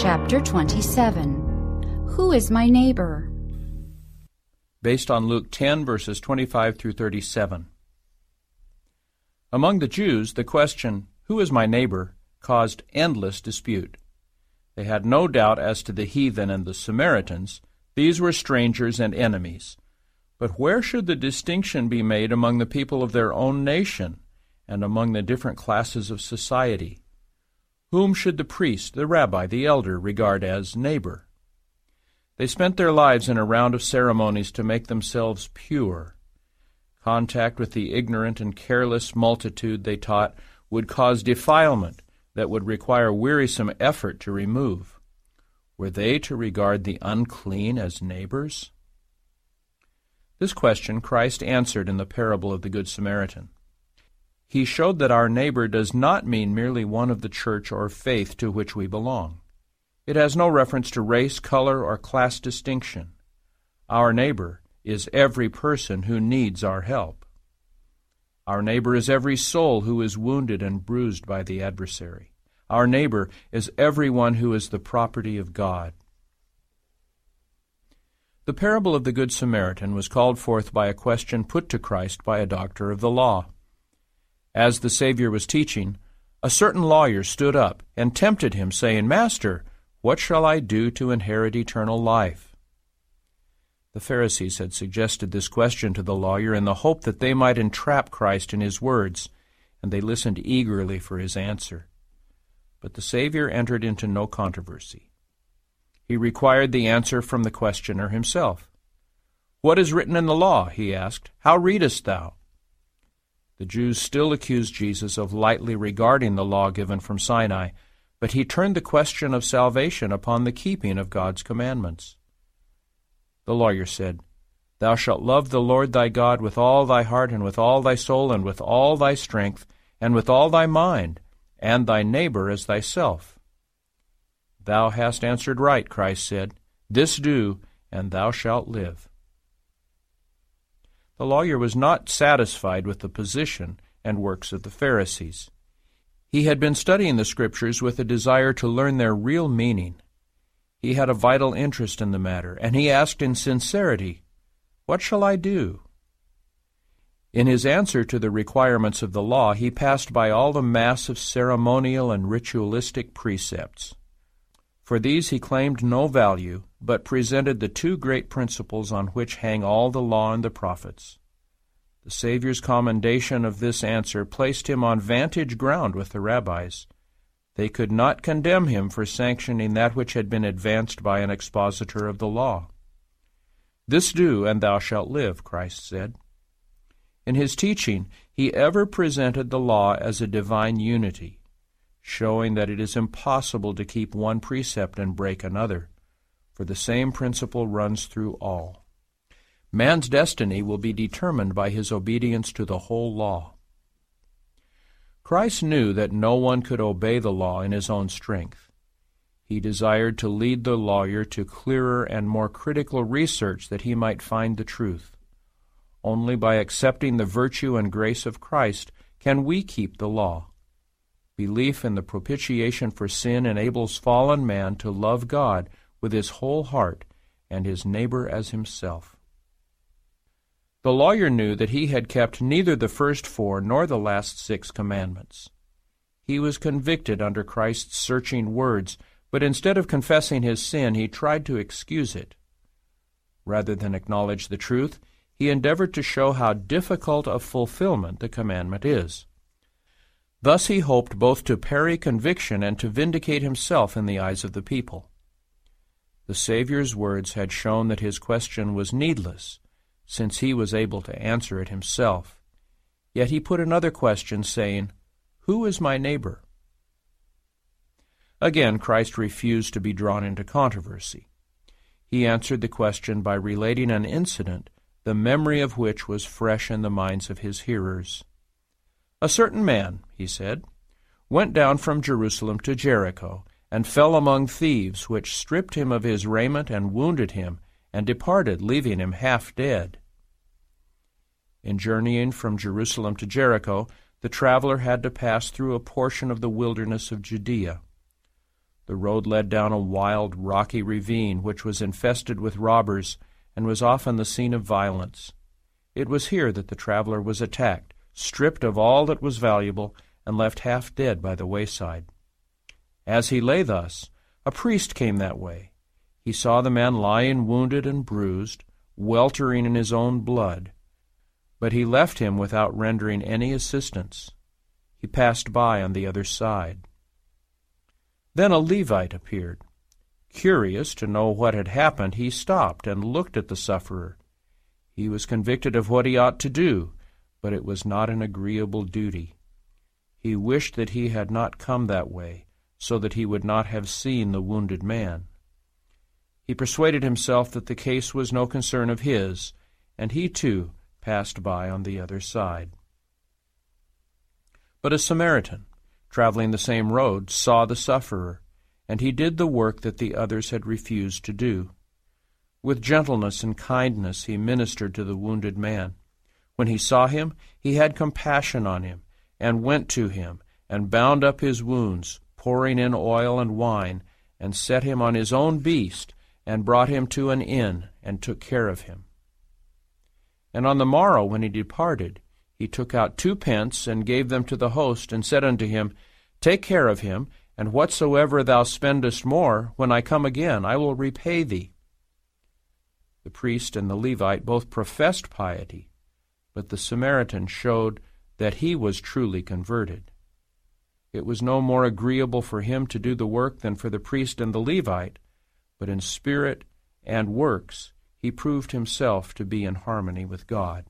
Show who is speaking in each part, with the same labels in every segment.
Speaker 1: Chapter 27. Who is my neighbor?
Speaker 2: Based on Luke 10, verses 25 through 37. Among the Jews, the question, "Who is my neighbor?" caused endless dispute. They had no doubt as to the heathen and the Samaritans. These were strangers and enemies. But where should the distinction be made among the people of their own nation and among the different classes of society? Whom should the priest, the rabbi, the elder regard as neighbor? They spent their lives in a round of ceremonies to make themselves pure. Contact with the ignorant and careless multitude, they taught, would cause defilement that would require wearisome effort to remove. Were they to regard the unclean as neighbors? This question Christ answered in the parable of the Good Samaritan. He showed that our neighbor does not mean merely one of the church or faith to which we belong. It has no reference to race, color, or class distinction. Our neighbor is every person who needs our help. Our neighbor is every soul who is wounded and bruised by the adversary. Our neighbor is everyone who is the property of God. The parable of the Good Samaritan was called forth by a question put to Christ by a doctor of the law. As the Savior was teaching, a certain lawyer stood up and tempted him, saying, "Master, what shall I do to inherit eternal life?" The Pharisees had suggested this question to the lawyer in the hope that they might entrap Christ in his words, and they listened eagerly for his answer. But the Savior entered into no controversy. He required the answer from the questioner himself. "What is written in the law?" he asked. "How readest thou?" The Jews still accused Jesus of lightly regarding the law given from Sinai, but he turned the question of salvation upon the keeping of God's commandments. The lawyer said, "Thou shalt love the Lord thy God with all thy heart and with all thy soul and with all thy strength and with all thy mind, and thy neighbor as thyself." "Thou hast answered right," Christ said. "This do, and thou shalt live." The lawyer was not satisfied with the position and works of the Pharisees. He had been studying the Scriptures with a desire to learn their real meaning. He had a vital interest in the matter, and he asked in sincerity, "What shall I do?" In his answer to the requirements of the law, he passed by all the mass of ceremonial and ritualistic precepts. For these he claimed no value, but presented the two great principles on which hang all the law and the prophets. The Savior's commendation of this answer placed him on vantage ground with the rabbis. They could not condemn him for sanctioning that which had been advanced by an expositor of the law. "This do, and thou shalt live," Christ said. In his teaching, he ever presented the law as a divine unity, showing that it is impossible to keep one precept and break another, for the same principle runs through all. Man's destiny will be determined by his obedience to the whole law. Christ knew that no one could obey the law in his own strength. He desired to lead the lawyer to clearer and more critical research that he might find the truth. Only by accepting the virtue and grace of Christ can we keep the law. Belief in the propitiation for sin enables fallen man to love God with his whole heart and his neighbor as himself. The lawyer knew that he had kept neither the first 4 nor the last 6 commandments. He was convicted under Christ's searching words, but instead of confessing his sin, he tried to excuse it. Rather than acknowledge the truth, he endeavored to show how difficult of fulfillment the commandment is. Thus he hoped both to parry conviction and to vindicate himself in the eyes of the people. The Savior's words had shown that his question was needless, since he was able to answer it himself. Yet he put another question, saying, "Who is my neighbor?" Again, Christ refused to be drawn into controversy. He answered the question by relating an incident, the memory of which was fresh in the minds of his hearers. "A certain man," he said, "went down from Jerusalem to Jericho, and fell among thieves, which stripped him of his raiment and wounded him, and departed, leaving him half dead." In journeying from Jerusalem to Jericho, the traveler had to pass through a portion of the wilderness of Judea. The road led down a wild, rocky ravine which was infested with robbers and was often the scene of violence. It was here that the traveler was attacked, stripped of all that was valuable, and left half dead by the wayside. As he lay thus, a priest came that way. He saw the man lying wounded and bruised, weltering in his own blood, but he left him without rendering any assistance. He passed by on the other side. Then a Levite appeared. Curious to know what had happened, he stopped and looked at the sufferer. He was convicted of what he ought to do, but it was not an agreeable duty. He wished that he had not come that way, so that he would not have seen the wounded man. He persuaded himself that the case was no concern of his, and he too passed by on the other side. But a Samaritan, traveling the same road, saw the sufferer, and he did the work that the others had refused to do. With gentleness and kindness he ministered to the wounded man. When he saw him, he had compassion on him, and went to him, and bound up his wounds, pouring in oil and wine, and set him on his own beast, and brought him to an inn, and took care of him. And on the morrow when he departed, he took out 2 pence, and gave them to the host, and said unto him, Take care of him, and whatsoever thou spendest more, when I come again, I will repay thee. The priest and the Levite both professed piety, but the Samaritan showed that he was truly converted. It was no more agreeable for him to do the work than for the priest and the Levite, but in spirit and works he proved himself to be in harmony with God.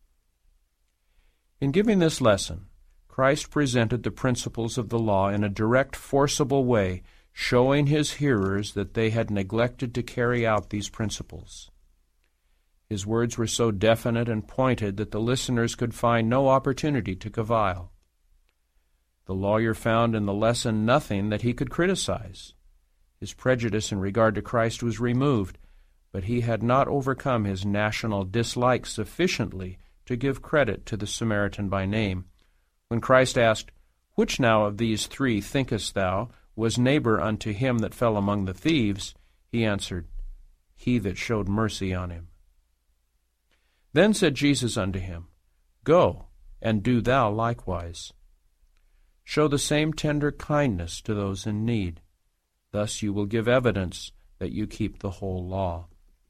Speaker 2: In giving this lesson, Christ presented the principles of the law in a direct, forcible way, showing his hearers that they had neglected to carry out these principles. His words were so definite and pointed that the listeners could find no opportunity to cavile. The lawyer found in the lesson nothing that he could criticize. His prejudice in regard to Christ was removed, but he had not overcome his national dislike sufficiently to give credit to the Samaritan by name. When Christ asked, Which now of these 3 thinkest thou was neighbor unto him that fell among the thieves? He answered, He that showed mercy on him. Then said Jesus unto him, Go, and do thou likewise. Show the same tender kindness to those in need. Thus you will give evidence that you keep the whole law.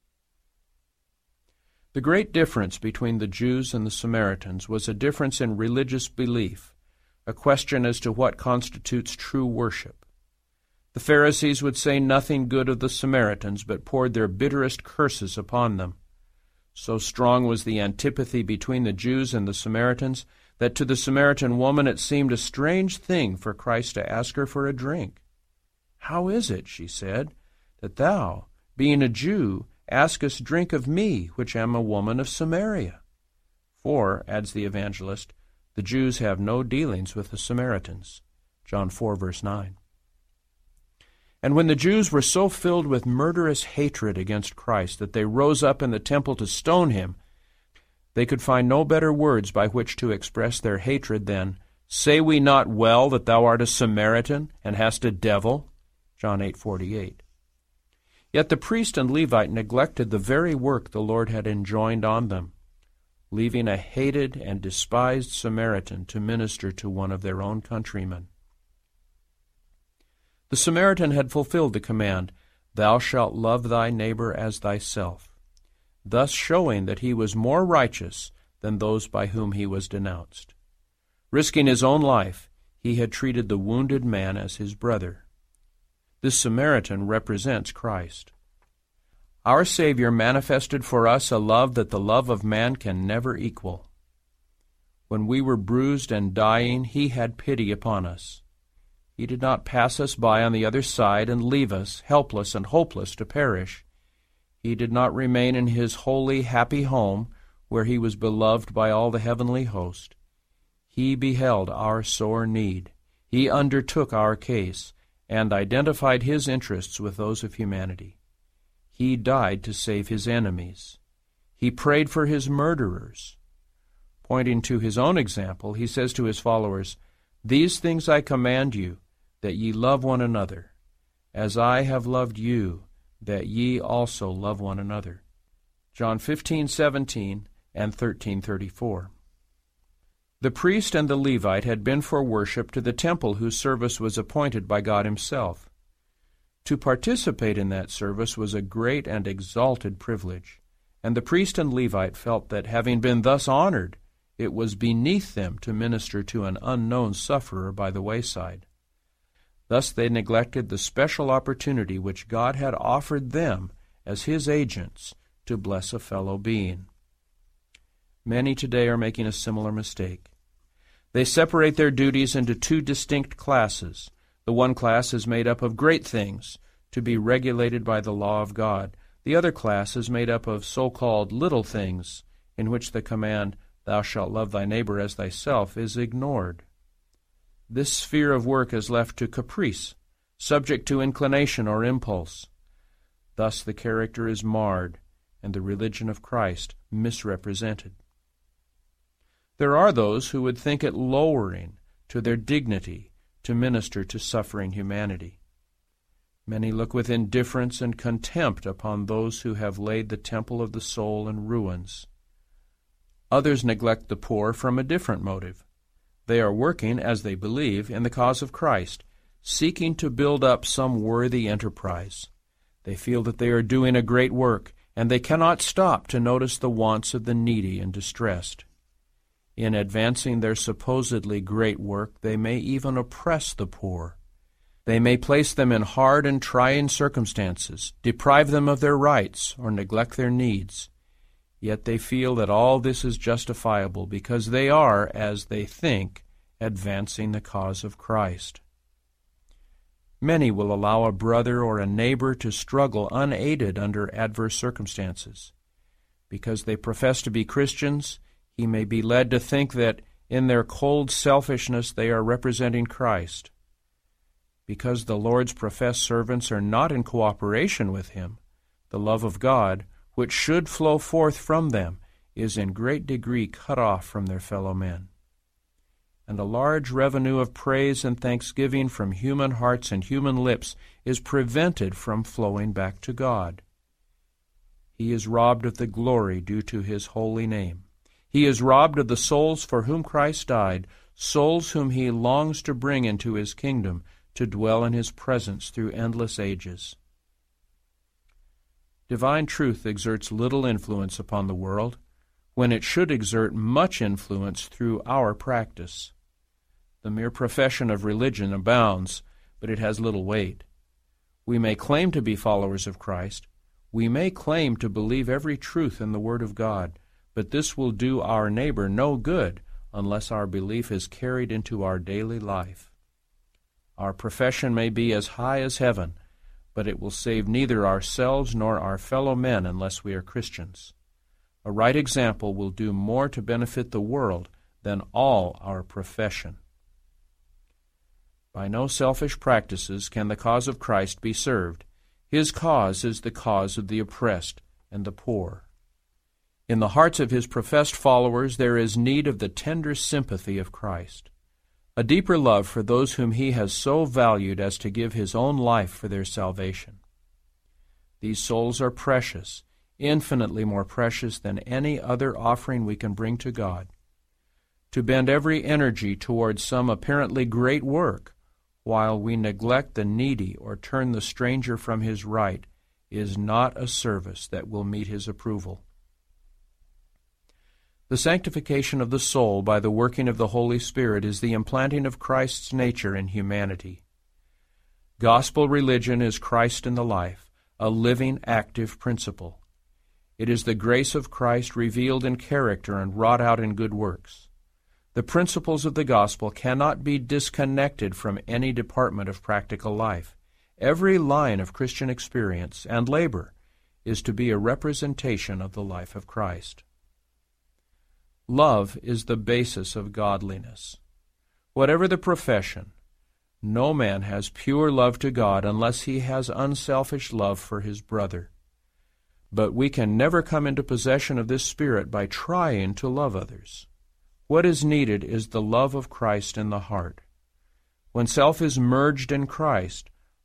Speaker 2: The great difference between the Jews and the Samaritans was a difference in religious belief, a question as to what constitutes true worship. The Pharisees would say nothing good of the Samaritans, but poured their bitterest curses upon them. So strong was the antipathy between the Jews and the Samaritans that to the Samaritan woman it seemed a strange thing for Christ to ask her for a drink. How is it, she said, that thou, being a Jew, askest drink of me, which am a woman of Samaria? For, adds the evangelist, the Jews have no dealings with the Samaritans. John 4, verse 9. And when the Jews were so filled with murderous hatred against Christ that they rose up in the temple to stone him, they could find no better words by which to express their hatred than, Say we not well that thou art a Samaritan, and hast a devil? John 8:48. Yet the priest and Levite neglected the very work the Lord had enjoined on them, leaving a hated and despised Samaritan to minister to one of their own countrymen. The Samaritan had fulfilled the command, Thou shalt love thy neighbor as thyself, thus showing that he was more righteous than those by whom he was denounced. Risking his own life, he had treated the wounded man as his brother. This Samaritan represents Christ. Our Savior manifested for us a love that the love of man can never equal. When we were bruised and dying, he had pity upon us. He did not pass us by on the other side and leave us, helpless and hopeless, to perish. He did not remain in his holy, happy home, where he was beloved by all the heavenly host. He beheld our sore need. He undertook our case, and identified his interests with those of humanity. He died to save his enemies. He prayed for his murderers. Pointing to his own example, he says to his followers, These things I command you, that ye love one another. as I have loved you, that ye also love one another. John 15:17 and 13:34. The priest and the Levite had been for worship to the temple whose service was appointed by God himself. To participate in that service was a great and exalted privilege, and the priest and Levite felt that, having been thus honored, it was beneath them to minister to an unknown sufferer by the wayside. Thus they neglected the special opportunity which God had offered them as His agents to bless a fellow being. Many today are making a similar mistake. They separate their duties into two distinct classes. The one class is made up of great things, to be regulated by the law of God. The other class is made up of so-called little things, in which the command, "Thou shalt love thy neighbor as thyself," is ignored. This sphere of work is left to caprice, subject to inclination or impulse. Thus the character is marred, and the religion of Christ misrepresented. There are those who would think it lowering to their dignity to minister to suffering humanity. Many look with indifference and contempt upon those who have laid the temple of the soul in ruins. Others neglect the poor from a different motive. They are working, as they believe, in the cause of Christ, seeking to build up some worthy enterprise. They feel that they are doing a great work, and they cannot stop to notice the wants of the needy and distressed. In advancing their supposedly great work, they may even oppress the poor. They may place them in hard and trying circumstances, deprive them of their rights, or neglect their needs. Yet they feel that all this is justifiable because they are, as they think, advancing the cause of Christ. Many will allow a brother or a neighbor to struggle unaided under adverse circumstances. Because they profess to be Christians, he may be led to think that in their cold selfishness they are representing Christ. Because the Lord's professed servants are not in cooperation with Him, the love of God, which should flow forth from them, is in great degree cut off from their fellow men. And a large revenue of praise and thanksgiving from human hearts and human lips is prevented from flowing back to God. He is robbed of the glory due to His holy name. He is robbed of the souls for whom Christ died, souls whom He longs to bring into His kingdom, to dwell in His presence through endless ages. Divine truth exerts little influence upon the world, when it should exert much influence through our practice. The mere profession of religion abounds, but it has little weight. We may claim to be followers of Christ. We may claim to believe every truth in the Word of God, but this will do our neighbor no good unless our belief is carried into our daily life. Our profession may be as high as heaven, but it will save neither ourselves nor our fellow men unless we are Christians. A right example will do more to benefit the world than all our profession. By no selfish practices can the cause of Christ be served. His cause is the cause of the oppressed and the poor. In the hearts of His professed followers there is need of the tender sympathy of Christ, a deeper love for those whom He has so valued as to give His own life for their salvation. These souls are precious, infinitely more precious than any other offering we can bring to God. To bend every energy towards some apparently great work, while we neglect the needy or turn the stranger from his right, is not a service that will meet His approval. The sanctification of the soul by the working of the Holy Spirit is the implanting of Christ's nature in humanity. Gospel religion is Christ in the life, a living, active principle. It is the grace of Christ revealed in character and wrought out in good works. The principles of the gospel cannot be disconnected from any department of practical life. Every line of Christian experience and labor is to be a representation of the life of Christ. Love is the basis of godliness. Whatever the profession, no man has pure love to God unless he has unselfish love for his brother. But we can never come into possession of this spirit by trying to love others. What is needed is the love of Christ in the heart. When self is merged in Christ,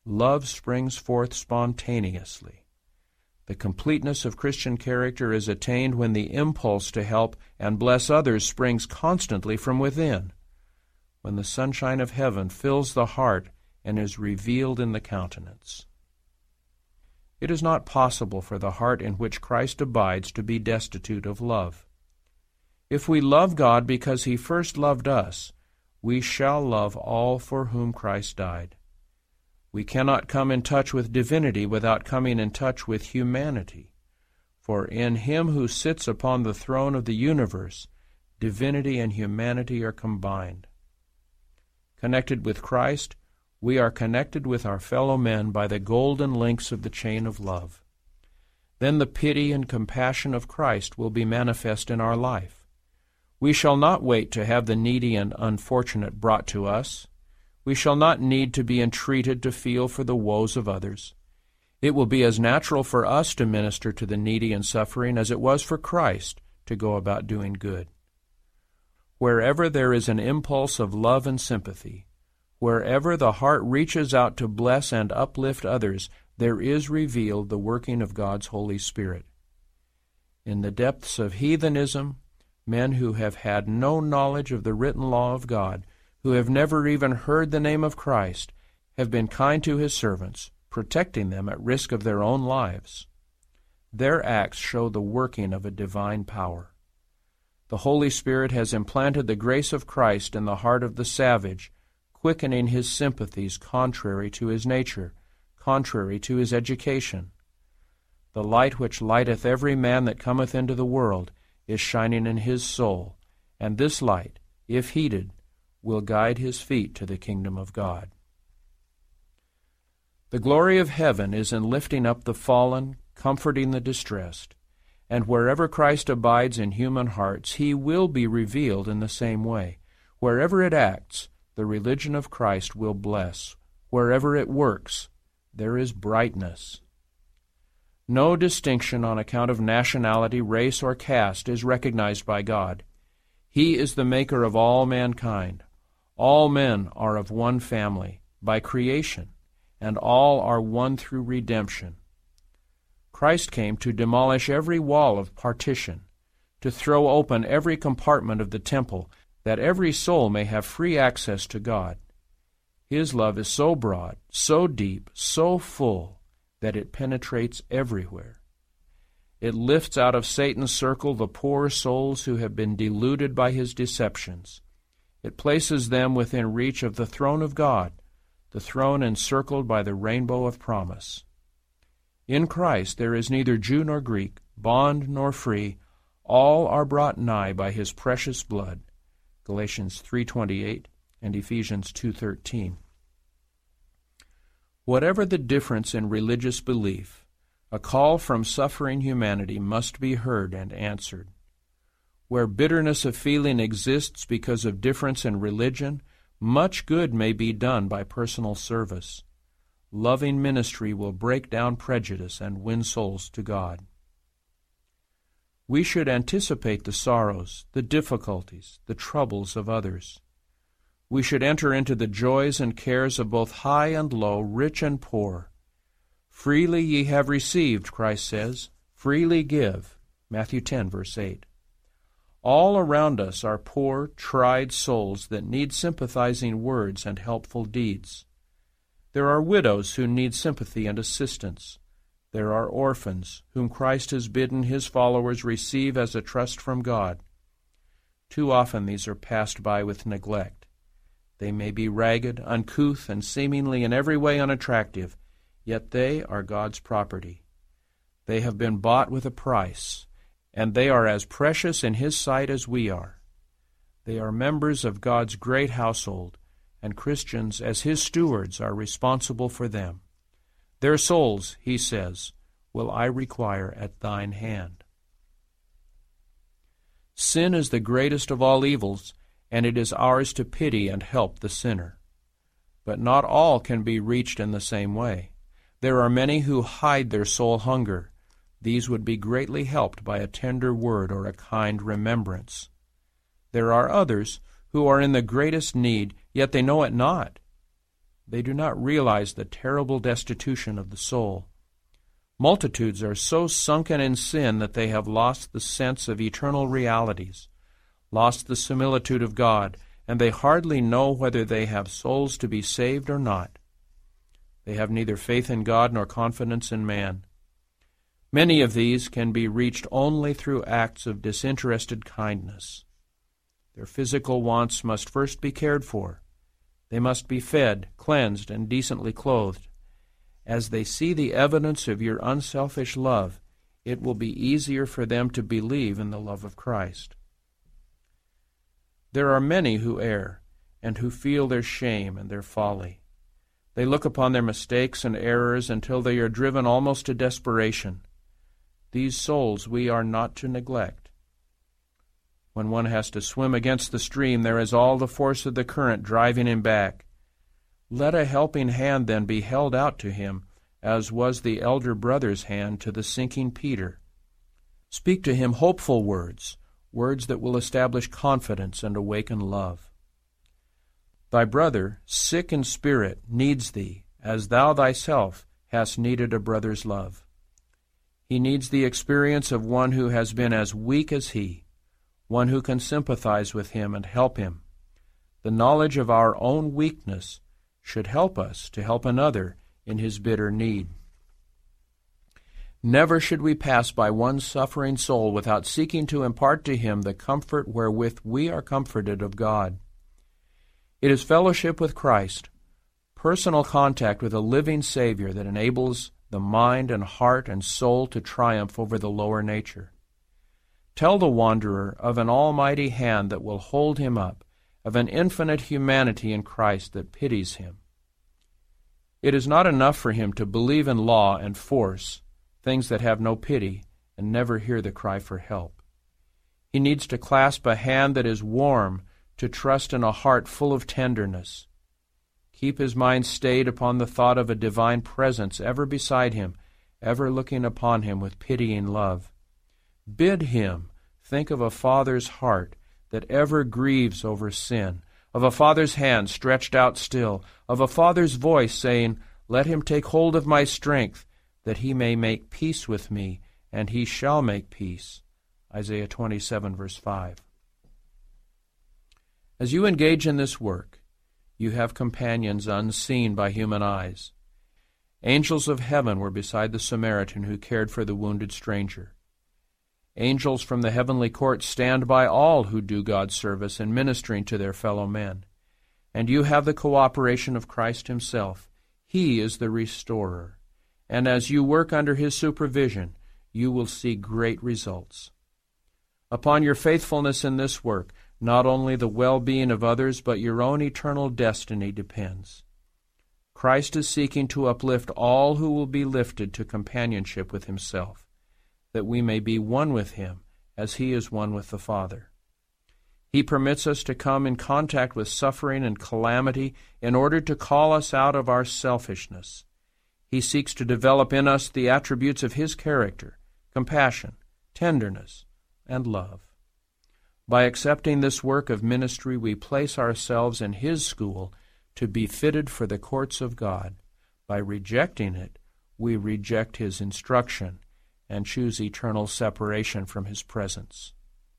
Speaker 2: Love springs forth spontaneously. The completeness of Christian character is attained when the impulse to help and bless others springs constantly from within, when the sunshine of heaven fills the heart and is revealed in the countenance. It is not possible for the heart in which Christ abides to be destitute of love. If we love God because He first loved us, we shall love all for whom Christ died. We cannot come in touch with divinity without coming in touch with humanity, for in Him who sits upon the throne of the universe, divinity and humanity are combined. Connected with Christ, we are connected with our fellow men by the golden links of the chain of love. Then the pity and compassion of Christ will be manifest in our life. We shall not wait to have the needy and unfortunate brought to us. We shall not need to be entreated to feel for the woes of others. It will be as natural for us to minister to the needy and suffering as it was for Christ to go about doing good. Wherever there is an impulse of love and sympathy, wherever the heart reaches out to bless and uplift others, there is revealed the working of God's Holy Spirit. In the depths of heathenism, men who have had no knowledge of the written law of God, who have never even heard the name of Christ, have been kind to His servants, protecting them at risk of their own lives. Their acts show the working of a divine power. The Holy Spirit has implanted the grace of Christ in the heart of the savage, quickening his sympathies contrary to his nature, contrary to his education. The light which lighteth every man that cometh into the world is shining in his soul, and this light, if heeded, will guide his feet to the kingdom of God. The glory of heaven is in lifting up the fallen, comforting the distressed, and wherever Christ abides in human hearts, He will be revealed in the same way. Wherever it acts, the religion of Christ will bless. Wherever it works, there is brightness. No distinction on account of nationality, race, or caste is recognized by God. He is the maker of all mankind. All men are of one family, by creation, and all are one through redemption. Christ came to demolish every wall of partition, to throw open every compartment of the temple, that every soul may have free access to God. His love is so broad, so deep, so full, that it penetrates everywhere. It lifts out of Satan's circle the poor souls who have been deluded by his deceptions. It places them within reach of the throne of God, the throne encircled by the rainbow of promise. In Christ there is neither Jew nor Greek, bond nor free. All are brought nigh by His precious blood. Galatians 3:28 and Ephesians 2:13. Whatever the difference in religious belief, a call from suffering humanity must be heard and answered. Where bitterness of feeling exists because of difference in religion, much good may be done by personal service. Loving ministry will break down prejudice and win souls to God. We should anticipate the sorrows, the difficulties, the troubles of others. We should enter into the joys and cares of both high and low, rich and poor. Freely ye have received, Christ says, freely give. Matthew 10, verse 8. All around us are poor, tried souls that need sympathizing words and helpful deeds. There are widows who need sympathy and assistance. There are orphans whom Christ has bidden His followers receive as a trust from God. Too often these are passed by with neglect. They may be ragged, uncouth, and seemingly in every way unattractive, yet they are God's property. They have been bought with a price, and they are as precious in His sight as we are. They are members of God's great household, and Christians, as His stewards, are responsible for them. Their souls, He says, will I require at thine hand. Sin is the greatest of all evils, and it is ours to pity and help the sinner. But not all can be reached in the same way. There are many who hide their soul hunger. These would be greatly helped by a tender word or a kind remembrance. There are others who are in the greatest need, yet they know it not. They do not realize the terrible destitution of the soul. Multitudes are so sunken in sin that they have lost the sense of eternal realities, lost the similitude of God, and they hardly know whether they have souls to be saved or not. They have neither faith in God nor confidence in man. Many of these can be reached only through acts of disinterested kindness. Their physical wants must first be cared for. They must be fed, cleansed, and decently clothed. As they see the evidence of your unselfish love, it will be easier for them to believe in the love of Christ. There are many who err, and who feel their shame and their folly. They look upon their mistakes and errors until they are driven almost to desperation. These souls we are not to neglect. When one has to swim against the stream, there is all the force of the current driving him back. Let a helping hand then be held out to him, as was the elder brother's hand to the sinking Peter. Speak to him hopeful words, words that will establish confidence and awaken love. Thy brother, sick in spirit, needs thee, as thou thyself hast needed a brother's love. He needs the experience of one who has been as weak as he, one who can sympathize with him and help him. The knowledge of our own weakness should help us to help another in his bitter need. Never should we pass by one suffering soul without seeking to impart to him the comfort wherewith we are comforted of God. It is fellowship with Christ, personal contact with a living Savior, that enables the mind and heart and soul to triumph over the lower nature. Tell the wanderer of an almighty hand that will hold him up, of an infinite humanity in Christ that pities him. It is not enough for him to believe in law and force, things that have no pity, and never hear the cry for help. He needs to clasp a hand that is warm, to trust in a heart full of tenderness. Keep his mind stayed upon the thought of a divine presence ever beside him, ever looking upon him with pitying love. Bid him think of a father's heart that ever grieves over sin, of a father's hand stretched out still, of a father's voice saying, "Let him take hold of my strength, that he may make peace with me, and he shall make peace." Isaiah 27, verse 5. As you engage in this work, you have companions unseen by human eyes. Angels of heaven were beside the Samaritan who cared for the wounded stranger. Angels from the heavenly court stand by all who do God's service in ministering to their fellow men. And you have the cooperation of Christ himself. He is the restorer. And as you work under his supervision, you will see great results. Upon your faithfulness in this work, not only the well-being of others, but your own eternal destiny depends. Christ is seeking to uplift all who will be lifted to companionship with himself, that we may be one with him as he is one with the Father. He permits us to come in contact with suffering and calamity in order to call us out of our selfishness. He seeks to develop in us the attributes of his character, compassion, tenderness, and love. By accepting this work of ministry, we place ourselves in his school to be fitted for the courts of God. By rejecting it, we reject his instruction and choose eternal separation from his presence.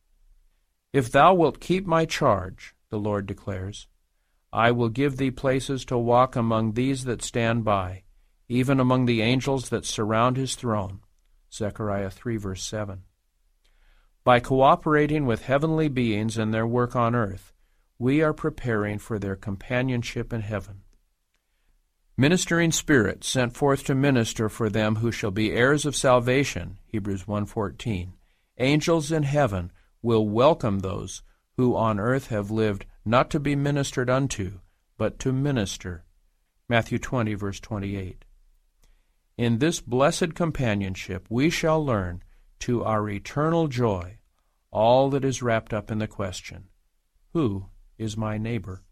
Speaker 2: If thou wilt keep my charge, the Lord declares, I will give thee places to walk among these that stand by, even among the angels that surround his throne. Zechariah 3, verse 7. By cooperating with heavenly beings in their work on earth, we are preparing for their companionship in heaven. Ministering spirits sent forth to minister for them who shall be heirs of salvation, Hebrews 1:14. Angels in heaven will welcome those who on earth have lived not to be ministered unto, but to minister, Matthew 20, verse 28. In this blessed companionship we shall learn, to our eternal joy, all that is wrapped up in the question, who is my neighbor?